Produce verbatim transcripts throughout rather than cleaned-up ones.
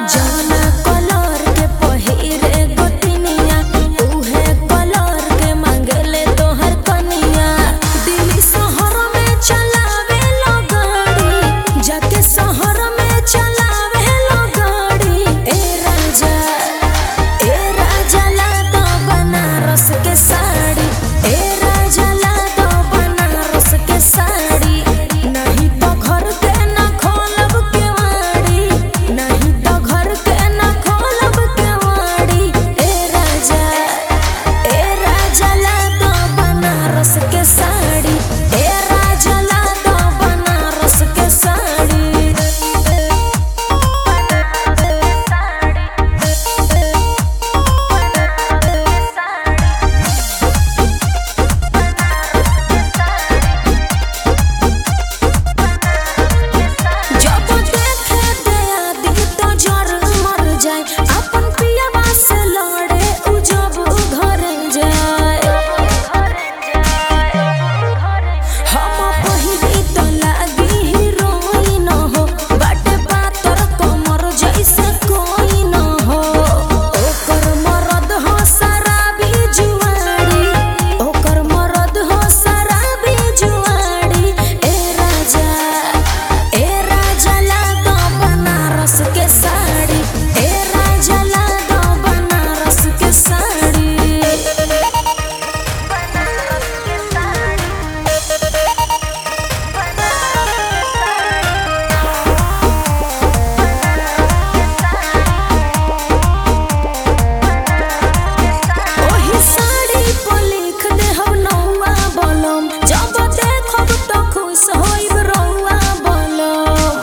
जौना कलर के पहिरे गोतिनिया उहे कलर के मांगले तोहर कनिया। दिल्ली शहर में चलावे लो गाड़ी, जाके शहर में चलावे लो गाड़ी। ए राजा ए राजा ला दो बनारस के साड़ी, ए राजा ला दो बनारस के साड़ी। नहीं तो घर के ना खोलब केवाड़ी, नहीं तो घर के ना खोलब केवाड़ी। ए राजा ए राजा ला दो बनारस के साड़ी, ए राजा ला दो बनारस के साड़ी। जब देखे दया दिल तो जर मर जाए, अपन पियवा से लड़े उ जब घर जाए। हम पहिरी तो लागी हीरोइन हो, बाटे पातर कमर जैसे कोई न हो। ओकर मरद हो शराबी जुआरी, ओकर मरद हो शराबी जुआरी। ए राजा ए राजा ला दो बनारस के साड़ी, ए राजा ला दो बनारस के साड़ी। ओही साड़ी पर लिख देहब नौआ बलम, जब देखब तो खुश होइब रौआ बलम।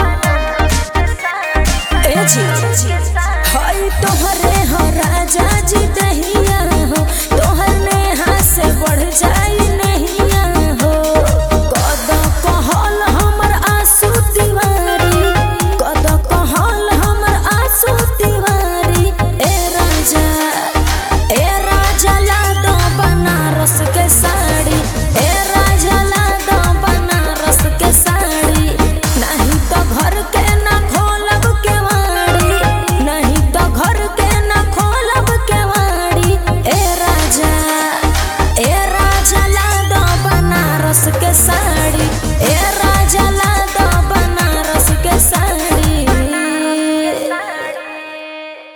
ए जी हई तोहरे हो राजा जी दहिया हो, तोहर नेहा से बढ़ जाई नहिया हो। कद कहल हमर आंसू तिवारी, कद कहल हमर आंसू तिवारी। ए राजा ए राजा ला दो बनारस के साड़ी, ए राजा ला दो बनारस के साड़ी। नहीं तो घर के ना खोलब केवाड़ी, नहीं तो घर के ना खोलब केवाड़ी। ए राजा ए राजा ला दो बनारस के साड़ी।